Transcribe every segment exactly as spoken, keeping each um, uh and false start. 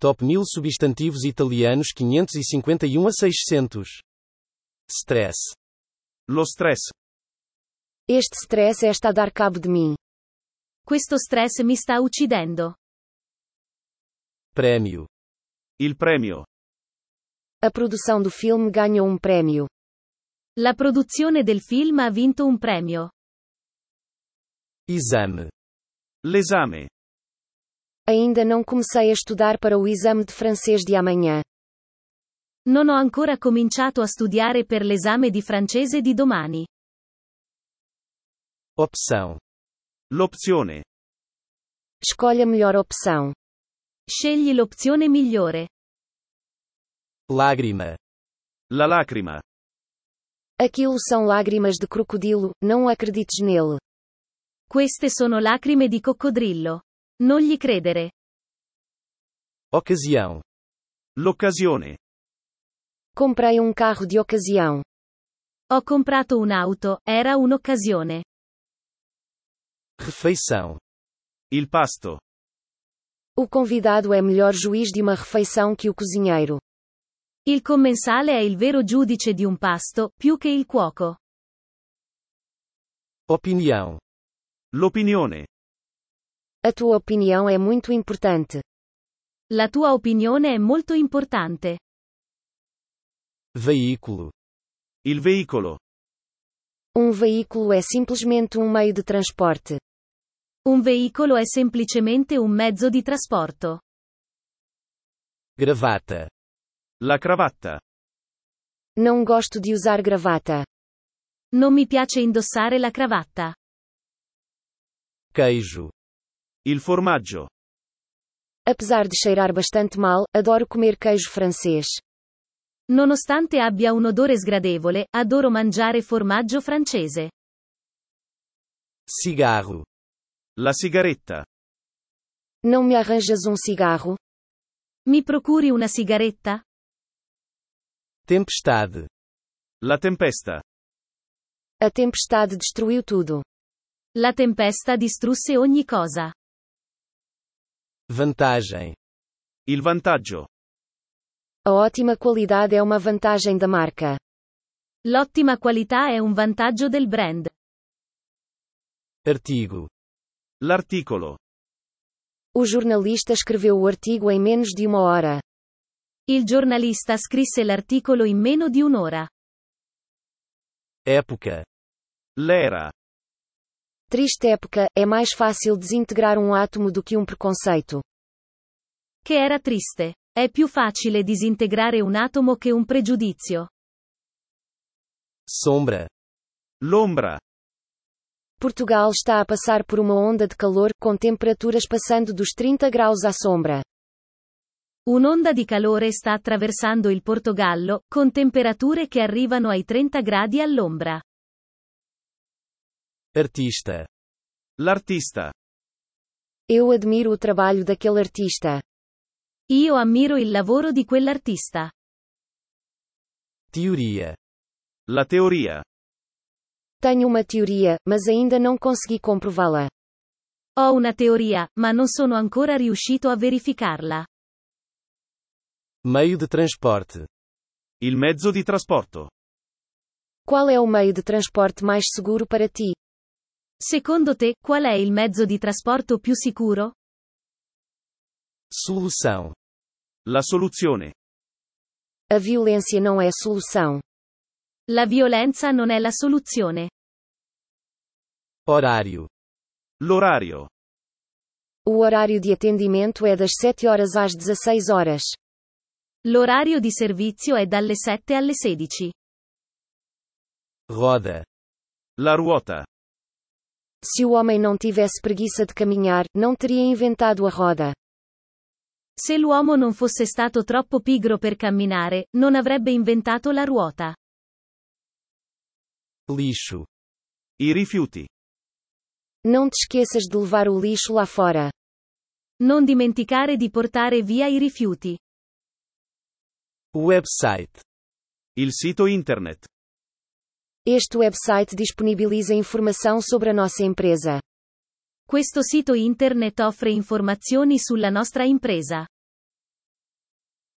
Top mil substantivos italianos quinhentos e cinquenta e um a seiscentos. Stress. Lo stress. Este stress está a dar cabo de mim. Questo stress mi sta uccidendo. Prémio. Il premio. A produção do filme ganhou um prêmio. La produzione del film ha vinto un premio. Exame. L'esame. Ainda não comecei a estudar para o exame de francês de amanhã. Non ho ancora cominciato a studiare per l'esame di francese di domani. Opção. L'opzione. Escolha a melhor opção. Scegli l'opzione migliore. Lágrima. La lacrima. Aquilo são lágrimas de crocodilo, não acredites nele. Queste sono lacrime di coccodrillo. Non gli credere. Ocasião. L'occasione. Comprei um carro de ocasião. Ho comprato un'auto, era un'occasione. Refeição. Il pasto. O convidado é melhor juiz de uma refeição que o cozinheiro. Il commensale è il vero giudice di un pasto, più che il cuoco. Opinião. L'opinione. A tua opinião é muito importante. La tua opinione è molto importante. Veículo. Il veicolo. Um veículo é simplesmente um meio de transporte. Un veicolo è semplicemente un mezzo di trasporto. Gravata. La cravatta. Não gosto de usar gravata. Non mi piace indossare la cravatta. Queijo. Il formaggio. Apesar de cheirar bastante mal, adoro comer queijo francês. Nonostante abbia un odore sgradevole, adoro mangiare formaggio francese. Cigarro. La sigaretta. Não me arranjas um cigarro? Mi procuri una sigaretta? Tempestade. La tempesta. A tempestade destruiu tudo. La tempesta distrusse ogni cosa. Vantagem. Il vantaggio. A ótima qualidade é uma vantagem da marca. L'ottima qualità è un vantaggio del brand. Artigo. L'articolo. O jornalista escreveu o artigo em menos de uma hora. Il giornalista scrisse l'articolo in meno di un'ora. Época. L'era. Triste época, é mais fácil desintegrar um átomo do que um preconceito. Che era triste. È più facile disintegrare un atomo che un pregiudizio. Sombra. L'ombra. Portugal está a passar por uma onda de calor, com temperaturas passando dos trinta graus à sombra. Un'onda di calore sta attraversando il Portogallo, con temperature che arrivano ai trenta gradi all'ombra. Artista. L'artista. Eu admiro o trabalho daquele artista. Io ammiro il lavoro di quell'artista. Teoria. La teoria. Tenho uma teoria, mas ainda não consegui comprová-la. Ho una teoria, ma non sono ancora riuscito a verificarla. Meio de transporte. Il mezzo di trasporto. Qual é o meio de transporte mais seguro para ti? Secondo te, qual è il mezzo di trasporto più sicuro? Solução. La soluzione. A violência não é solução. La violenza non è la soluzione. Horário. L'orario. O horário de atendimento é das sete horas às dezesseis horas. L'orario di servizio è dalle sette alle sedici. Roda. La ruota. Se o homem não tivesse preguiça de caminhar, não teria inventado a roda. Se l'uomo non fosse stato troppo pigro per camminare, non avrebbe inventato la ruota. Lixo. I rifiuti. Não te esqueças de levar o lixo lá fora. Non dimenticare di portare via i rifiuti. Website. Il sito internet. Este website disponibiliza informação sobre a nossa empresa. Questo sito internet offre informazioni sulla nostra impresa.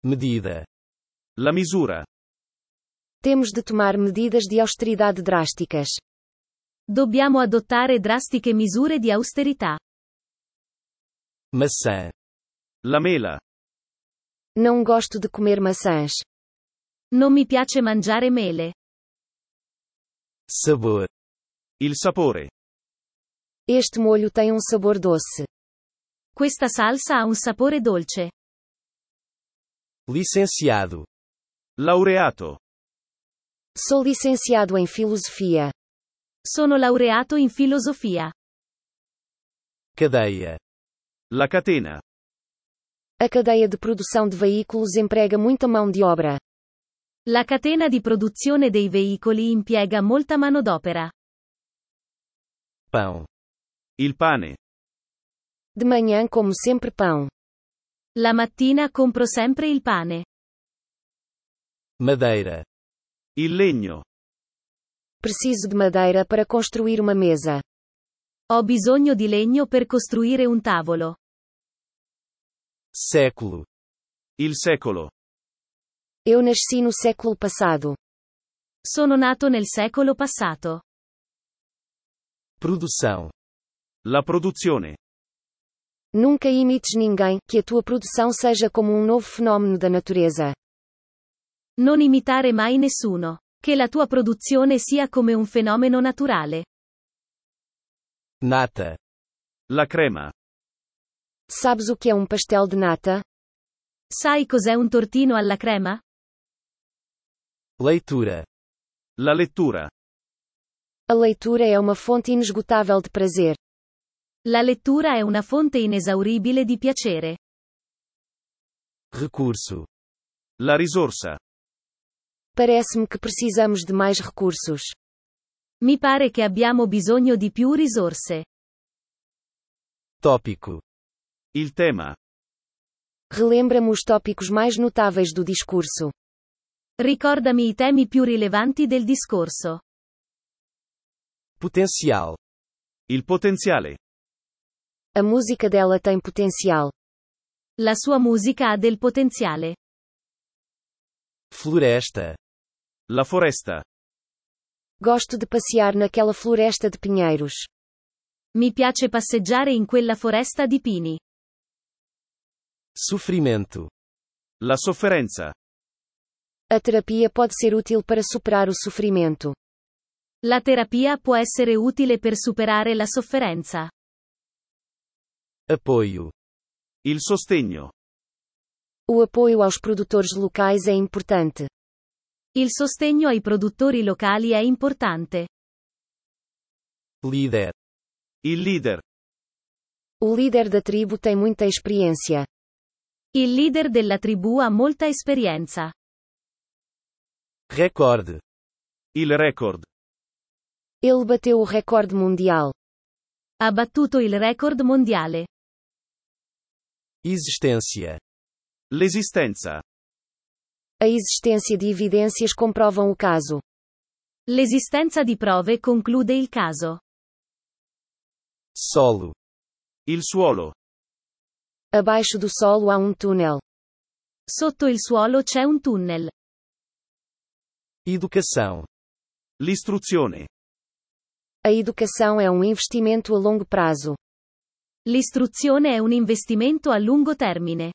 Medida. La misura. Temos de tomar medidas de austeridade drásticas. Dobbiamo adottare drastiche misure di austerità. Maçã. La mela. Não gosto de comer maçãs. Non mi piace mangiare mele. Sabor. Il sapore. Este molho tem um sabor doce. Questa salsa ha un sapore dolce. Licenciado. Laureato. Sou licenciado em filosofia. Sono laureato in filosofia. Cadeia. La catena. A cadeia de produção de veículos emprega muita mão de obra. La catena di produzione dei veicoli impiega molta manodopera. Pão. Il pane. De manhã como sempre pão. La mattina compro sempre il pane. Madeira. Il legno. Preciso de madeira para construir uma mesa. Ho bisogno di legno per costruire un tavolo. Século. Il secolo. Eu nasci no século passado. Sono nato nel secolo passato. Produção. La produzione. Nunca imites ninguém, que a tua produção seja como um novo fenômeno da natureza. Non imitare mai nessuno. Che la tua produzione sia come un fenomeno naturale. Nata. La crema. Sabes o que é um pastel de nata? Sai cos'è un tortino alla crema? Leitura. La lettura. A leitura é uma fonte inesgotável de prazer. La lettura è una fonte inesauribile di piacere. Recurso. La risorsa. Parece-me que precisamos de mais recursos. Mi pare che abbiamo bisogno di più risorse. Tópico. Il tema. Relembra-me os tópicos mais notáveis do discurso. Ricordami i temi più rilevanti del discorso. Potencial. Il potenziale. A música dela tem potencial. La sua musica ha del potenziale. Floresta. La foresta. Gosto de passear naquela floresta de pinheiros. Mi piace passeggiare in quella foresta di pini. Sofrimento. La sofferenza. A terapia pode ser útil para superar o sofrimento. La terapia può essere utile per superare la sofferenza. Apoio. Il sostegno. O apoio aos produtores locais é importante. Il sostegno ai produttori locali è importante. Líder. Il leader. O líder da tribo tem muita experiência. Il leader della tribù ha molta esperienza. Recorde. Il record. Ele bateu o recorde mundial. Ha battuto il record mondiale. Existência. L'esistenza. A existência de evidências comprovam o caso. L'esistenza di prove conclude il caso. Solo. Il suolo. Abaixo do solo há um túnel. Sotto il suolo c'è un tunnel. Educação. L'istruzione. A educação é um investimento a longo prazo. L'istruzione è un investimento a lungo termine.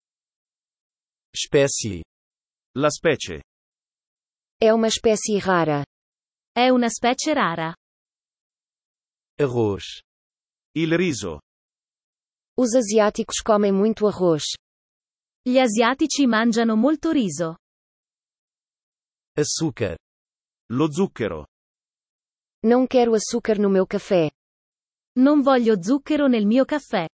Espécie. La specie. É uma espécie rara. È una specie rara. Arroz. Il riso. Os asiáticos comem muito arroz. Gli asiatici mangiano molto riso. Açúcar. Lo zucchero. Não quero açúcar no meu café. Non voglio zucchero nel mio caffè.